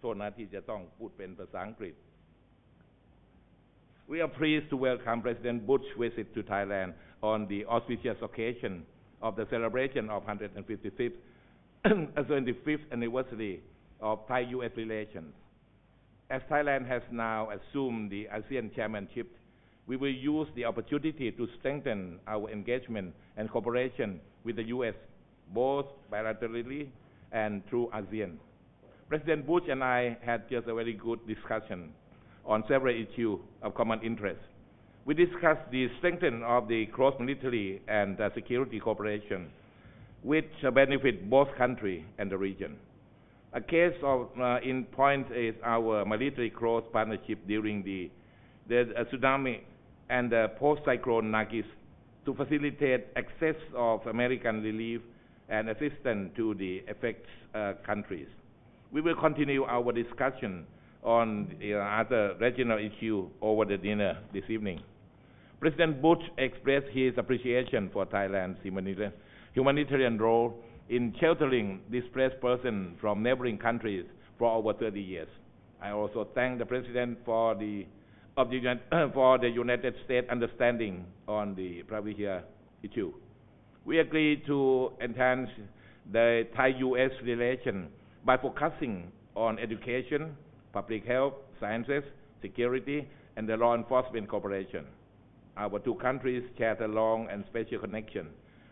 โทษนะที่จะต้องพูดเป็นภาษาอังกฤษ We are pleased to welcome President Bush's visit to Thailand on the auspicious occasion of the celebration of 155th 25th anniversary of Thai-U.S. relations. As Thailand has now assumed the ASEAN chairmanship, we will use the opportunity to strengthen our engagement and cooperation with the U.S., both bilaterally and through ASEAN. President Bush and I had just a very good discussion on several issues of common interest. We discussed the strengthening of the cross-military and security cooperation, which benefit both countries and the region. A case in point is our military cross-partnership during the tsunami and the post-cyclone Nargis to facilitate access of American relief and assistance to the affected countries. We will continue our discussion on other regional issues over the dinner this evening. President Bush expressed his appreciation for Thailand's humanitarian role in sheltering displaced persons from neighboring countries for over 30 years. I also thank the President for the United States understanding on the Provincia issue. We agreed to enhance the Thai-U.S. relation by focusing on education, public health, sciences, security, and the law enforcement cooperation. Our two countries share a long and special connection.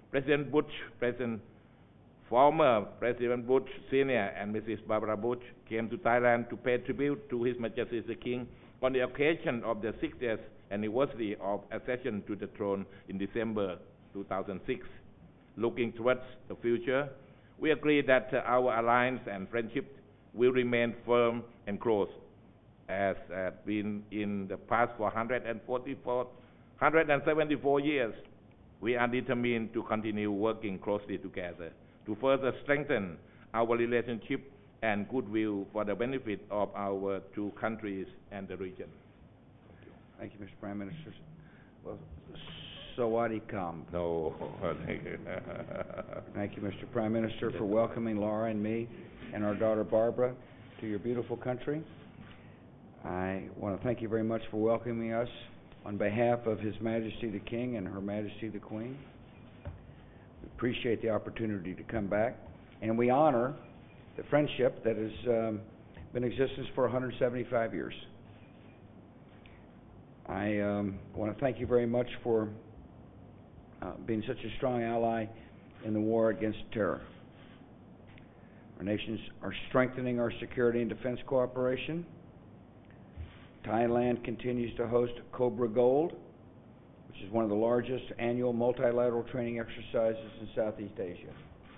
Former President Bush Sr. and Mrs. Barbara Bush came to Thailand to pay tribute to His Majesty the King on the occasion of the 60th anniversary of accession to the throne in December 2006. Looking towards the future, we agree that our alliance and friendship will remain firm and close, as has been in the past for 174 years. We are determined to continue working closely together to further strengthen our relationship and goodwill for the benefit of our two countries and the region. Thank you, Mr. Prime Minister. Well, Sawadi Kam. No, thank you. Thank you, Mr. Prime Minister, for welcoming Laura and me and our daughter Barbara to your beautiful country. I want to thank you very much for welcoming us on behalf of His Majesty the King and Her Majesty the Queen. We appreciate the opportunity to come back, and we honor the friendship that has been in existence for 175 years. I want to thank you very much for being such a strong ally in the war against terror. Our nations are strengthening our security and defense cooperation. Thailand continues to host Cobra Gold, which is one of the largest annual multilateral training exercises in Southeast Asia.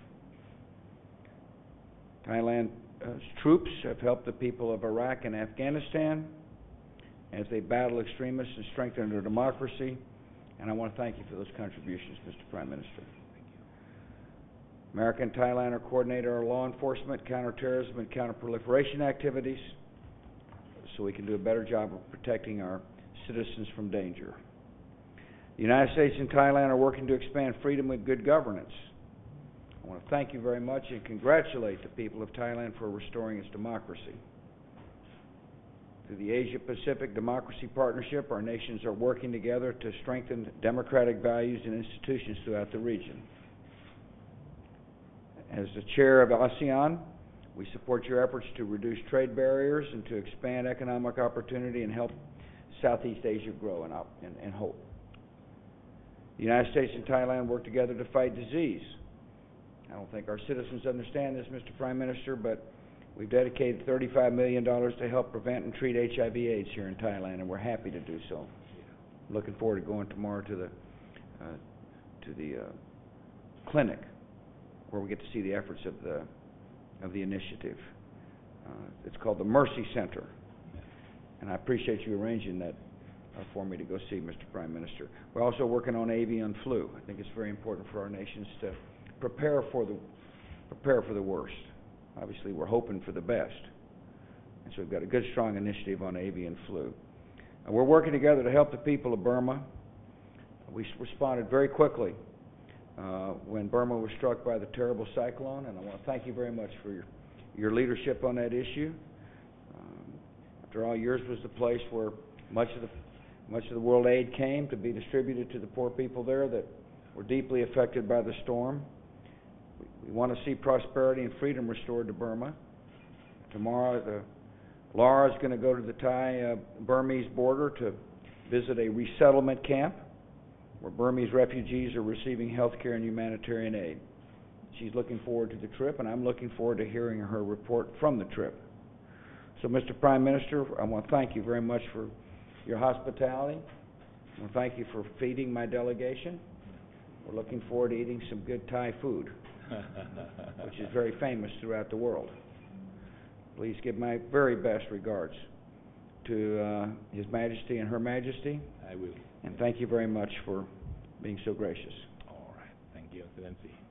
Thailand's troops have helped the people of Iraq and Afghanistan as they battle extremists and strengthen their democracy, and I want to thank you for those contributions, Mr. Prime Minister. America and Thailand are coordinating our law enforcement, counterterrorism, and counterproliferation activities so we can do a better job of protecting our citizens from danger. The United States and Thailand are working to expand freedom and good governance. I want to thank you very much and congratulate the people of Thailand for restoring its democracy. Through the Asia-Pacific Democracy Partnership, our nations are working together to strengthen democratic values and institutions throughout the region. As the chair of ASEAN, we support your efforts to reduce trade barriers and to expand economic opportunity and help Southeast Asia grow and hope. The United States and Thailand work together to fight disease. I don't think our citizens understand this, Mr. Prime Minister, but we've dedicated $35 million to help prevent and treat HIV/AIDS here in Thailand, and we're happy to do so. I'm looking forward to going tomorrow to the clinic where we get to see the efforts of the initiative. It's called the Mercy Center, and I appreciate you arranging that for me to go see, Mr. Prime Minister. We're also working on avian flu. I think it's very important for our nations to prepare for the worst. Obviously, we're hoping for the best, and so we've got a good, strong initiative on avian flu. We're working together to help the people of Burma. We responded very quickly when Burma was struck by the terrible cyclone, and I want to thank you very much for your leadership on that issue. After all, yours was the place where much of the world aid came to be distributed to the poor people there that were deeply affected by the storm. We want to see prosperity and freedom restored to Burma. Tomorrow, Laura is going to go to the Thai-Burmese border to visit a resettlement camp where Burmese refugees are receiving health care and humanitarian aid. She's looking forward to the trip, and I'm looking forward to hearing her report from the trip. So, Mr. Prime Minister, I want to thank you very much for your hospitality. I want to thank you for feeding my delegation. We're looking forward to eating some good Thai food, which is very famous throughout the world. Please give my very best regards to His Majesty and Her Majesty. I will. And thank you very much for being so gracious. All right. Thank you, Excellency.